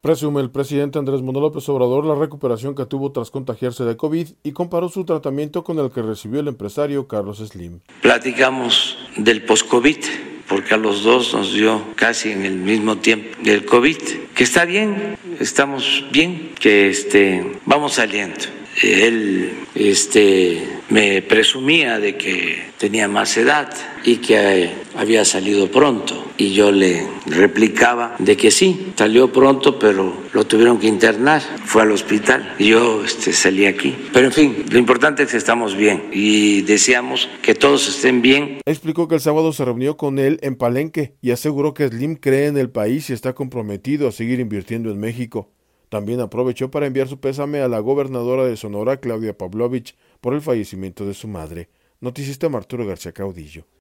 Presume el presidente Andrés Manuel López Obrador la recuperación que tuvo tras contagiarse de COVID y comparó su tratamiento con el que recibió el empresario Carlos Slim. Platicamos del post-COVID, porque a los dos nos dio casi en el mismo tiempo el COVID, que está bien, estamos bien, que vamos saliendo. Él me presumía de que tenía más edad y que había salido pronto, y yo le replicaba de que sí, salió pronto, pero lo tuvieron que internar, fue al hospital y yo salí aquí. Pero en fin, lo importante es que estamos bien y deseamos que todos estén bien. Explicó que el sábado se reunió con él en Palenque y aseguró que Slim cree en el país y está comprometido a seguir invirtiendo en México. También aprovechó para enviar su pésame a la gobernadora de Sonora, Claudia Pavlovich, por el fallecimiento de su madre. Noticista Arturo García Caudillo.